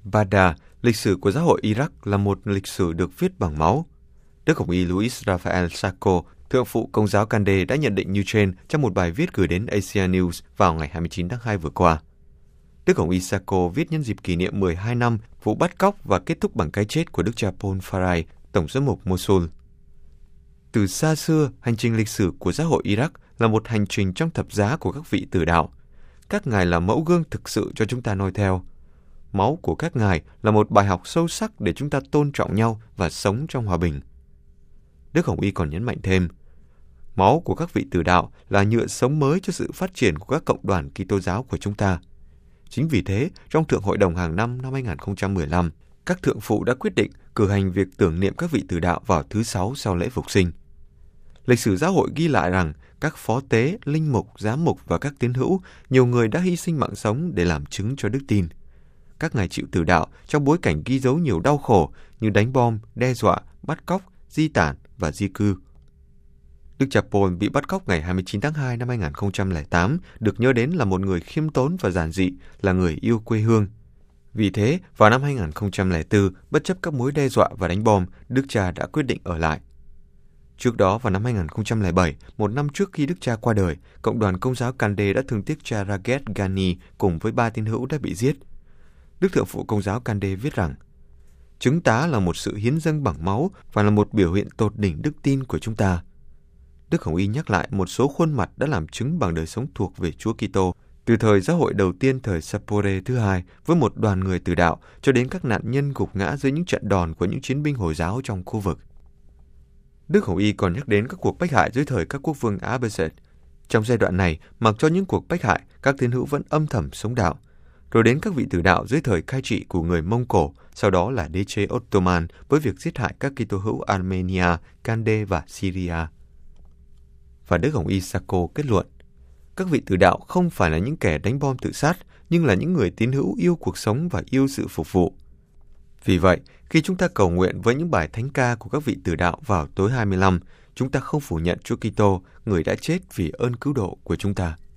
Bada, lịch sử của giáo hội Iraq là một lịch sử được viết bằng máu. Đức Hồng y Luis Rafael Sacco, thượng phụ Công giáo Cande đã nhận định như trên trong một bài viết gửi đến Asia News vào ngày 29 tháng 2 vừa qua. Đức Hồng y Sacco viết nhân dịp kỷ niệm 12 năm vụ bắt cóc và kết thúc bằng cái chết của Đức cha Paul Farai, tổng giám mục Mosul. Từ xa xưa, hành trình lịch sử của giáo hội Iraq là một hành trình trong thập giá của các vị tử đạo. Các ngài là mẫu gương thực sự cho chúng ta noi theo. Máu của các ngài là một bài học sâu sắc để chúng ta tôn trọng nhau và sống trong hòa bình. Đức Hồng y còn nhấn mạnh thêm, máu của các vị tử đạo là nhựa sống mới cho sự phát triển của các cộng đoàn Kitô giáo của chúng ta. Chính vì thế, trong Thượng Hội đồng hàng năm 2015, các thượng phụ đã quyết định cử hành việc tưởng niệm các vị tử đạo vào thứ Sáu sau lễ Phục sinh. Lịch sử giáo hội ghi lại rằng các phó tế, linh mục, giám mục và các tín hữu, nhiều người đã hy sinh mạng sống để làm chứng cho đức tin. Các ngài chịu tử đạo trong bối cảnh ghi dấu nhiều đau khổ như đánh bom, đe dọa, bắt cóc, di tản và di cư. Đức cha Paul bị bắt cóc ngày 29 tháng 2 năm 2008 được nhớ đến là một người khiêm tốn và giản dị, là người yêu quê hương. Vì thế, vào năm 2004, bất chấp các mối đe dọa và đánh bom, Đức cha đã quyết định ở lại. Trước đó, vào năm 2007, một năm trước khi Đức cha qua đời, Cộng đoàn Công giáo Cande đã thương tiếc cha Raget Ghani cùng với 3 tín hữu đã bị giết. Đức thượng phụ Công giáo Cande viết rằng, chứng tá là một sự hiến dâng bằng máu và là một biểu hiện tột đỉnh đức tin của chúng ta. Đức Hồng y nhắc lại một số khuôn mặt đã làm chứng bằng đời sống thuộc về Chúa Kitô, từ thời giáo hội đầu tiên thời Sapore thứ hai với một đoàn người tử đạo cho đến các nạn nhân gục ngã dưới những trận đòn của những chiến binh Hồi giáo trong khu vực. Đức Hồng y còn nhắc đến các cuộc bách hại dưới thời các quốc vương Abbasid. Trong giai đoạn này, mặc cho những cuộc bách hại, các tín hữu vẫn âm thầm sống đạo. Rồi đến các vị tử đạo dưới thời cai trị của người Mông Cổ, sau đó là đế chế Ottoman với việc giết hại các Kitô hữu Armenia, Cande và Syria. Và Đức Hồng y Sacco kết luận, các vị tử đạo không phải là những kẻ đánh bom tự sát, nhưng là những người tín hữu yêu cuộc sống và yêu sự phục vụ. Vì vậy, khi chúng ta cầu nguyện với những bài thánh ca của các vị tử đạo vào tối 25, chúng ta không phủ nhận Chúa Kitô, người đã chết vì ơn cứu độ của chúng ta.